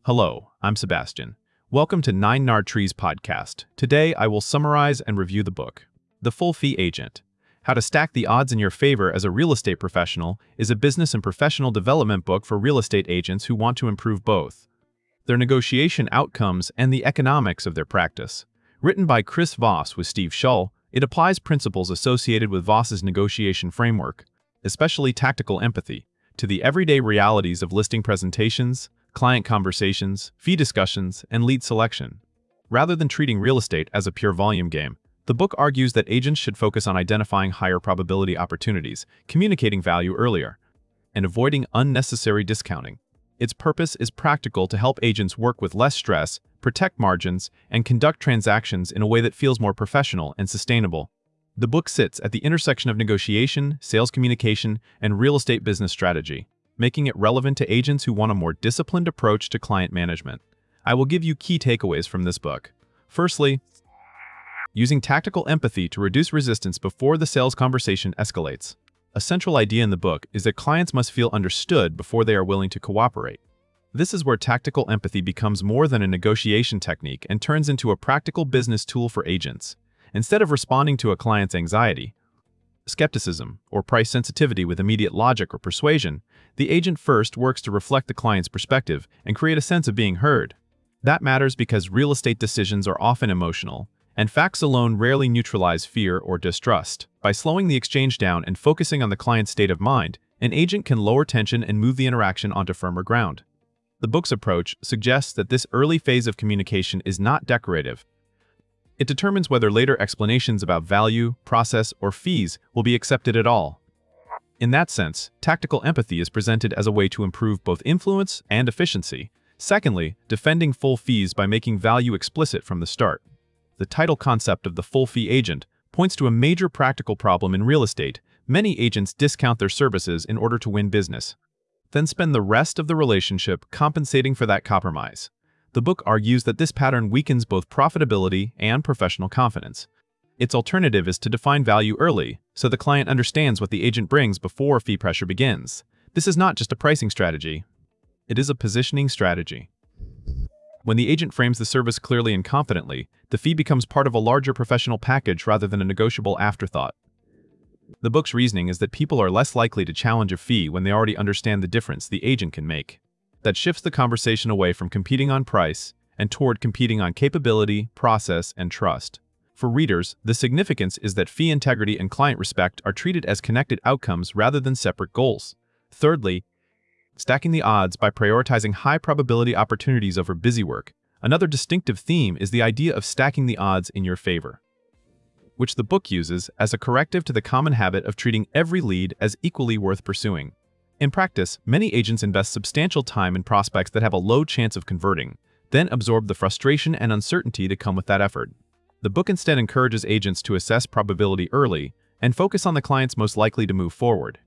Hello, I'm Sebastian. Welcome to Nine Nard Trees podcast. Today, I will summarize and review the book, The Full Fee Agent. How to Stack the Odds in Your Favor as a Real Estate Professional is a business and professional development book for real estate agents who want to improve both their negotiation outcomes and the economics of their practice. Written by Chris Voss with Steve Shull, it applies principles associated with Voss's negotiation framework, especially tactical empathy, to the everyday realities of listing presentations, client conversations, fee discussions, and lead selection. Rather than treating real estate as a pure volume game, the book argues that agents should focus on identifying higher probability opportunities, communicating value earlier, and avoiding unnecessary discounting. Its purpose is practical to help agents work with less stress, protect margins, and conduct transactions in a way that feels more professional and sustainable. The book sits at the intersection of negotiation, sales communication, and real estate business strategy, making it relevant to agents who want a more disciplined approach to client management. I will give you key takeaways from this book. Firstly, using tactical empathy to reduce resistance before the sales conversation escalates. A central idea in the book is that clients must feel understood before they are willing to cooperate. This is where tactical empathy becomes more than a negotiation technique and turns into a practical business tool for agents. Instead of responding to a client's anxiety, skepticism, or price sensitivity with immediate logic or persuasion, the agent first works to reflect the client's perspective and create a sense of being heard. That matters because real estate decisions are often emotional, and facts alone rarely neutralize fear or distrust. By slowing the exchange down and focusing on the client's state of mind, an agent can lower tension and move the interaction onto firmer ground. The book's approach suggests that this early phase of communication is not decorative. It determines whether later explanations about value, process, or fees will be accepted at all. In that sense, tactical empathy is presented as a way to improve both influence and efficiency. Secondly, defending full fees by making value explicit from the start. The title concept of the full fee agent points to a major practical problem in real estate. Many agents discount their services in order to win business, then spend the rest of the relationship compensating for that compromise. The book argues that this pattern weakens both profitability and professional confidence. Its alternative is to define value early, so the client understands what the agent brings before fee pressure begins. This is not just a pricing strategy. It is a positioning strategy. When the agent frames the service clearly and confidently, the fee becomes part of a larger professional package rather than a negotiable afterthought. The book's reasoning is that people are less likely to challenge a fee when they already understand the difference the agent can make. That shifts the conversation away from competing on price and toward competing on capability, process, and trust. For readers, the significance is that fee integrity and client respect are treated as connected outcomes rather than separate goals. Thirdly, stacking the odds by prioritizing high-probability opportunities over busy work. Another distinctive theme is the idea of stacking the odds in your favor, which the book uses as a corrective to the common habit of treating every lead as equally worth pursuing. In practice, many agents invest substantial time in prospects that have a low chance of converting, then absorb the frustration and uncertainty that come with that effort. The book instead encourages agents to assess probability early and focus on the clients most likely to move forward.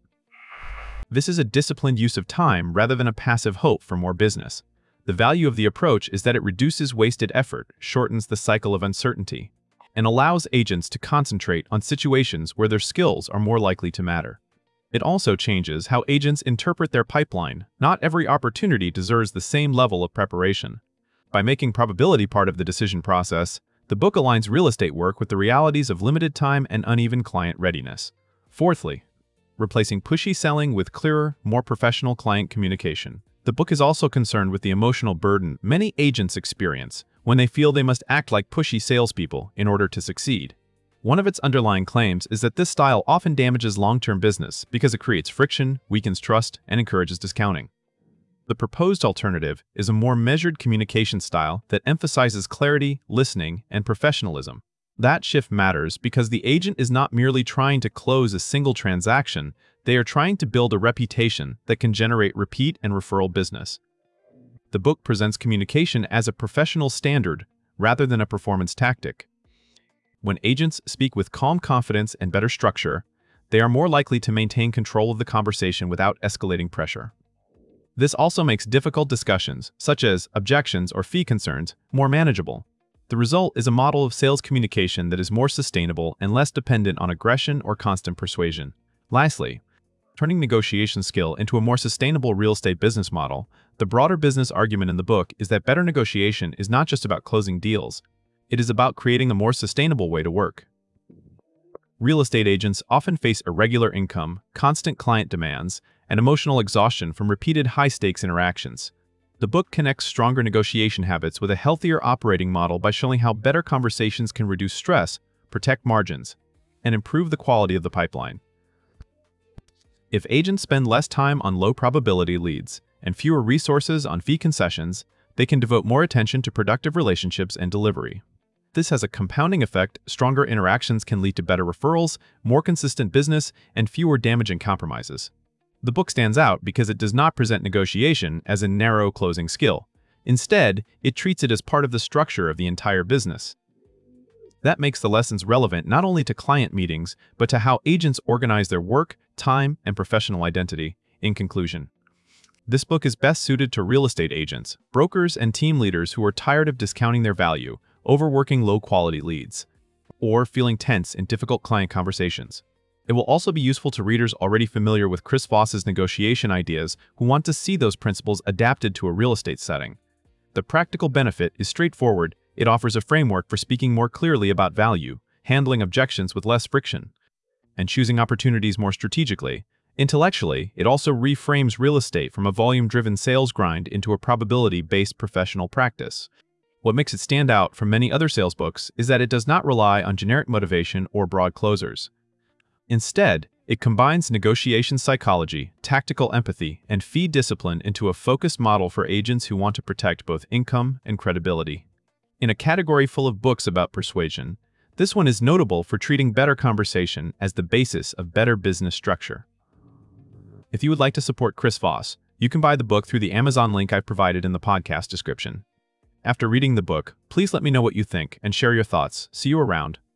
This is a disciplined use of time rather than a passive hope for more business. The value of the approach is that it reduces wasted effort, shortens the cycle of uncertainty, and allows agents to concentrate on situations where their skills are more likely to matter. It also changes how agents interpret their pipeline. Not every opportunity deserves the same level of preparation. By making probability part of the decision process, the book aligns real estate work with the realities of limited time and uneven client readiness. Fourthly, replacing pushy selling with clearer, more professional client communication. The book is also concerned with the emotional burden many agents experience when they feel they must act like pushy salespeople in order to succeed. One of its underlying claims is that this style often damages long-term business because it creates friction, weakens trust, and encourages discounting. The proposed alternative is a more measured communication style that emphasizes clarity, listening, and professionalism. That shift matters because the agent is not merely trying to close a single transaction, they are trying to build a reputation that can generate repeat and referral business. The book presents communication as a professional standard rather than a performance tactic. When agents speak with calm confidence and better structure, they are more likely to maintain control of the conversation without escalating pressure. This also makes difficult discussions, such as objections or fee concerns, more manageable. The result is a model of sales communication that is more sustainable and less dependent on aggression or constant persuasion. Lastly, turning negotiation skill into a more sustainable real estate business model. The broader business argument in the book is that better negotiation is not just about closing deals. It is about creating a more sustainable way to work. Real estate agents often face irregular income, constant client demands, and emotional exhaustion from repeated high-stakes interactions. The book connects stronger negotiation habits with a healthier operating model by showing how better conversations can reduce stress, protect margins, and improve the quality of the pipeline. If agents spend less time on low-probability leads and fewer resources on fee concessions, they can devote more attention to productive relationships and delivery. This has a compounding effect. Stronger interactions can lead to better referrals, more consistent business, and fewer damaging compromises. The book stands out because it does not present negotiation as a narrow closing skill. Instead, it treats it as part of the structure of the entire business. That makes the lessons relevant not only to client meetings, but to how agents organize their work, time, and professional identity. In conclusion, this book is best suited to real estate agents, brokers, and team leaders who are tired of discounting their value, overworking low-quality leads, or feeling tense in difficult client conversations. It will also be useful to readers already familiar with Chris Voss's negotiation ideas who want to see those principles adapted to a real estate setting. The practical benefit is straightforward. It offers a framework for speaking more clearly about value, handling objections with less friction, and choosing opportunities more strategically. Intellectually, it also reframes real estate from a volume-driven sales grind into a probability-based professional practice. What makes it stand out from many other sales books is that it does not rely on generic motivation or broad closers. Instead, it combines negotiation psychology, tactical empathy, and fee discipline into a focused model for agents who want to protect both income and credibility. In a category full of books about persuasion, this one is notable for treating better conversation as the basis of better business structure. If you would like to support Chris Voss, you can buy the book through the Amazon link I've provided in the podcast description. After reading the book, please let me know what you think and share your thoughts. See you around.